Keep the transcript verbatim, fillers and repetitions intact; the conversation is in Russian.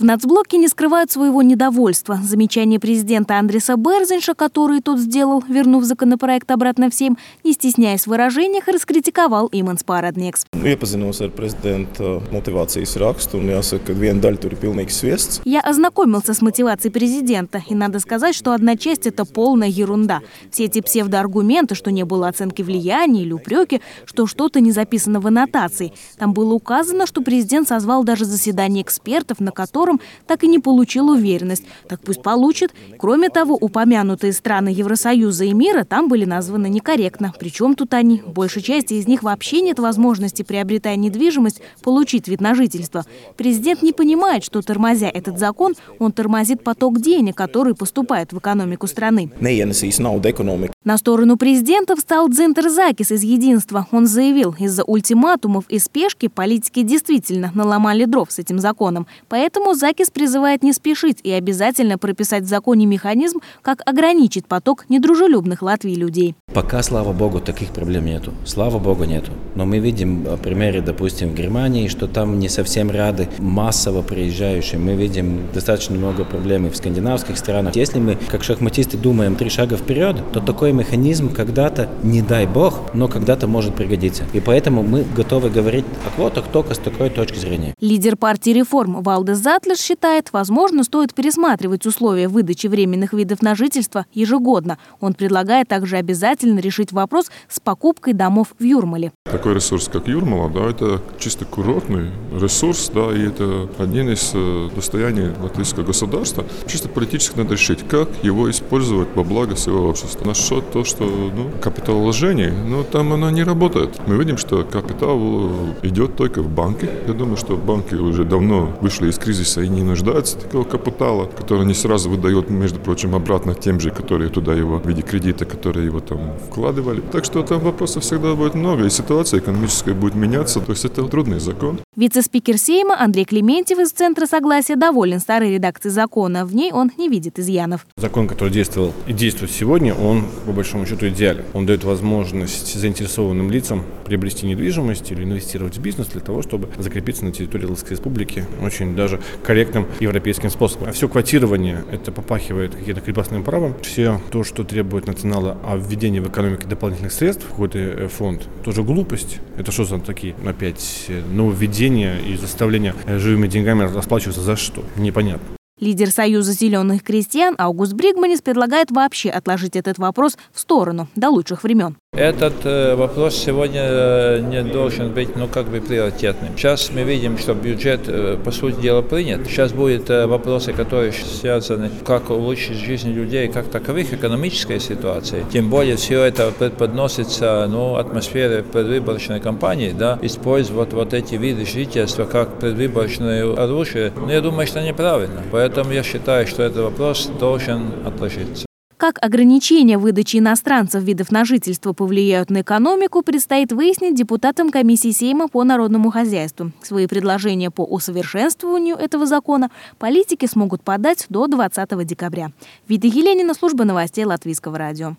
В нацблоке не скрывают своего недовольства. Замечание президента Андреса Берзинша, который тот сделал, вернув законопроект обратно в Сейм, не стесняясь в выражениях, раскритиковал Иманс Параднекс. Iepazinos ar prezidenta мотивацijas rakstu, un jāsaka, ka viena daļa tur ir pilnīgs sviests. Я ознакомился с мотивацией президента, и надо сказать, что одна часть – это полная ерунда. Все эти псевдоаргументы, что не было оценки влияния или упреки, что что-то не записано в аннотации. Там было указано, что президент созвал даже заседание экспертов, на котором так и не получил уверенность. Так пусть получит. Кроме того, упомянутые страны Евросоюза и мира там были названы некорректно. Причем тут они? В большей части из них вообще нет возможности, приобретая недвижимость, получить вид на жительство. Президент не понимает, что, тормозя этот закон, он тормозит поток денег, который поступает в экономику страны. На сторону президента встал Дзинтер Закис из «Единства». Он заявил, из-за ультиматумов и спешки политики действительно наломали дров с этим законом. Поэтому Закис призывает не спешить и обязательно прописать в законе механизм, как ограничить поток недружелюбных Латвии людей. Пока, слава богу, таких проблем нету. Слава богу, нету. Но мы видим примеры, допустим, в Германии, что там не совсем рады массово приезжающим. Мы видим достаточно много проблем в скандинавских странах. Если мы, как шахматисты, думаем три шага вперед, то такой механизм когда-то, не дай бог, но когда-то может пригодиться. И поэтому мы готовы говорить о квотах только с такой точки зрения. Лидер партии реформ Валдес Затлер считает, возможно, стоит пересматривать условия выдачи временных видов на жительство ежегодно. Он предлагает также обязательно решить вопрос с покупкой домов в Юрмале. Такой ресурс, как Юрмала, да, это чисто курортный ресурс, да, и это один из достояний латвийского государства. Чисто политически надо решить, как его использовать во благо всего общества. Насчет того, что ну, капиталовложений, ну, там оно не работает. Мы видим, что капитал идет только в банки. Я думаю, что банки уже давно вышли из кризиса и не нуждаются в такого капитала, который они сразу выдают, между прочим, обратно тем же, которые туда его в виде кредита, которые его там вкладывали. Так что там вопросов всегда будет много, и ситуация экономическая будет меняться. То есть это трудный закон. Вице-спикер Сейма Андрей Клементьев из Центра согласия доволен старой редакцией закона. В ней он не видит изъянов. Закон, который действовал и действует сегодня, он по большому счету идеален. Он дает возможность заинтересованным лицам приобрести недвижимость или инвестировать в бизнес для того, чтобы закрепиться на территории Латвийской Республики очень даже корректным европейским способом. А все квотирование это попахивает каким-то крепостным правом. Все то, что требует национала о введении в экономике дополнительных средств в какой-то фонд, тоже глупость. Это что за такие опять нововведения и заставление живыми деньгами расплачиваться за что? Непонятно. Лидер Союза зеленых крестьян Аугуст Бригманис предлагает вообще отложить этот вопрос в сторону до лучших времен. Этот э, вопрос сегодня э, не должен быть, ну, как бы приоритетным. Сейчас мы видим, что бюджет, э, по сути дела, принят. Сейчас будут э, вопросы, которые связаны, как улучшить жизнь людей, как таковых, экономической ситуации. Тем более, все это подносится, ну, атмосфере предвыборочной кампании, да, использовать вот эти виды жительства как предвыборочное оружие. Но я думаю, что неправильно. Поэтому я считаю, что этот вопрос должен отложиться. Как ограничения выдачи иностранцев видов на жительство повлияют на экономику, предстоит выяснить депутатам комиссии Сейма по народному хозяйству. Свои предложения по усовершенствованию этого закона политики смогут подать до двадцатого декабря. Вита Еленина, служба новостей Латвийского радио.